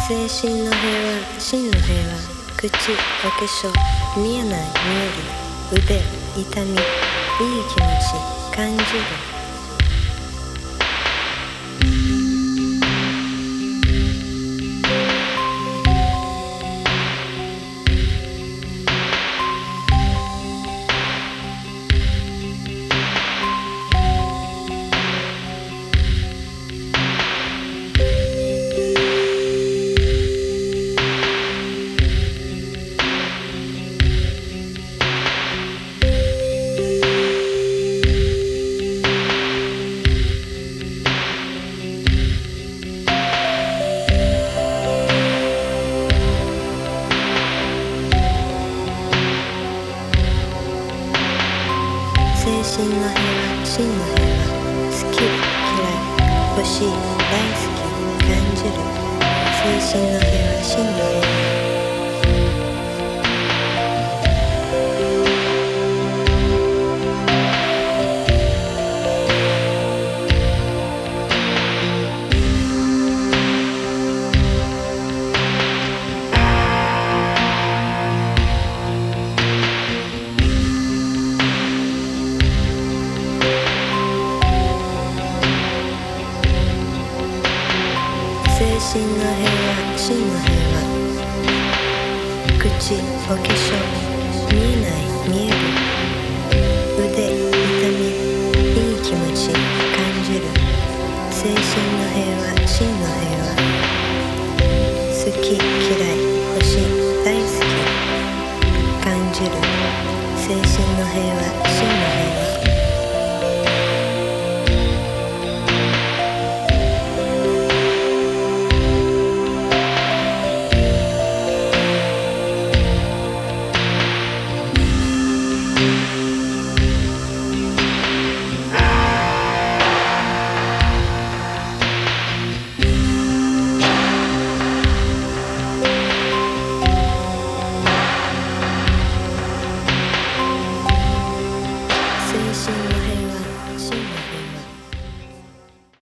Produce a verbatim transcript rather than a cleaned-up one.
精神の平和、真の平和、口、お化粧、見えない見える、腕、痛み、いい気持ち、感じる。精神の平和、真の平和、好き、嫌い、欲しい、大好き、感じる。精神の平和、真の平和。精神の平和、真の平和。口、お化粧、見えない、見える。腕、痛み、いい気持ち、感じる。精神の平和、真の平和。好き、嫌い、欲しい、大好き、感じる。精神の平和、